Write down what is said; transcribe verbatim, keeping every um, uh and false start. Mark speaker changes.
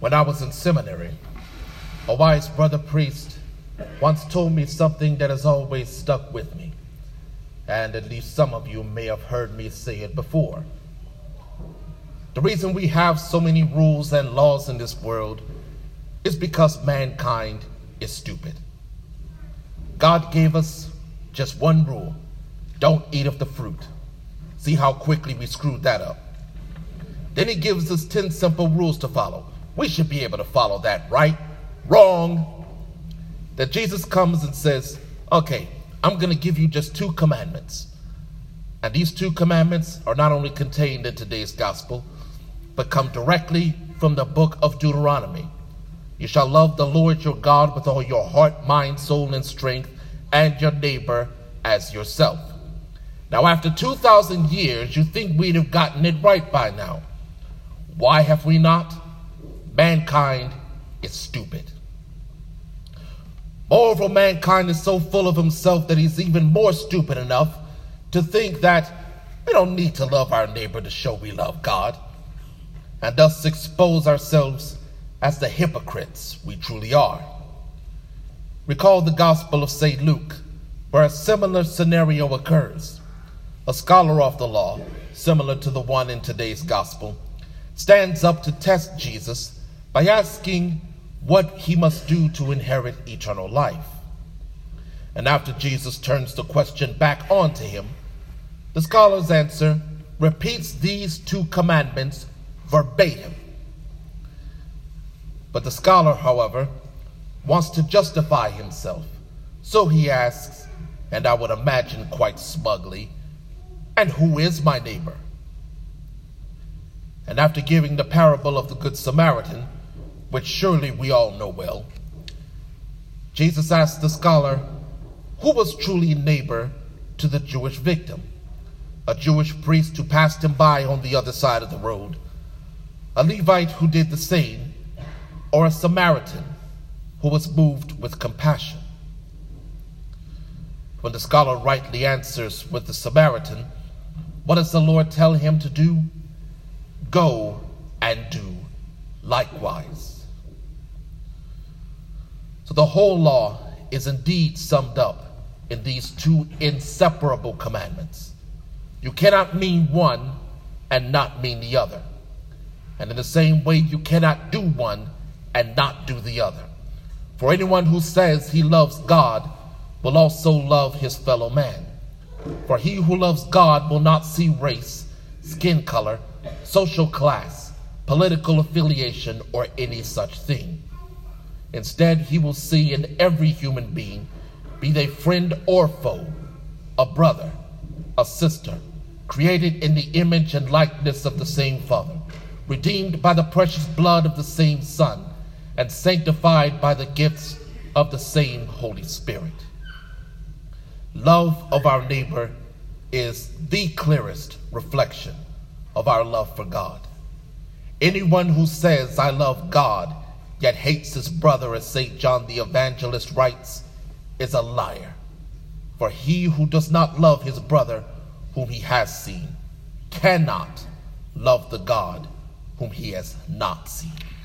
Speaker 1: When I was in seminary, a wise brother priest once told me something that has always stuck with me, and at least some of you may have heard me say it before. The reason we have so many rules and laws in this world is because mankind is stupid. God gave us just one rule: don't eat of the fruit. See how quickly we screwed that up. Then he gives us ten simple rules to follow. We should be able to follow that, right? Wrong. That Jesus comes and says, okay, I'm going to give you just two commandments. And these two commandments are not only contained in today's gospel, but come directly from the book of Deuteronomy. You shall love the Lord your God with all your heart, mind, soul, and strength, and your neighbor as yourself. Now, after two thousand years, you think we'd have gotten it right by now. Why have we not? Mankind is stupid. Moreover, mankind is so full of himself that he's even more stupid enough to think that we don't need to love our neighbor to show we love God, and thus expose ourselves as the hypocrites we truly are. Recall the Gospel of Saint Luke, where a similar scenario occurs. A scholar of the law, similar to the one in today's gospel, stands up to test Jesus by asking what he must do to inherit eternal life. And after Jesus turns the question back on to him, the scholar's answer repeats these two commandments verbatim. But the scholar, however, wants to justify himself. So he asks, and I would imagine quite smugly, and who is my neighbor? And after giving the parable of the Good Samaritan, which surely we all know well, Jesus asked the scholar who was truly neighbor to the Jewish victim, a Jewish priest who passed him by on the other side of the road, a Levite who did the same, or a Samaritan who was moved with compassion. When the scholar rightly answers with the Samaritan, what does the Lord tell him to do? Go and do likewise. So the whole law is indeed summed up in these two inseparable commandments. You cannot mean one and not mean the other. And in the same way, you cannot do one and not do the other. For anyone who says he loves God will also love his fellow man. For he who loves God will not see race, skin color, social class, political affiliation, or any such thing. Instead, he will see in every human being, be they friend or foe, a brother, a sister, created in the image and likeness of the same Father, redeemed by the precious blood of the same Son, and sanctified by the gifts of the same Holy Spirit. Love of our neighbor is the clearest reflection of our love for God. Anyone who says, I love God, yet hates his brother, as Saint John the Evangelist writes, is a liar. For he who does not love his brother whom he has seen cannot love the God whom he has not seen.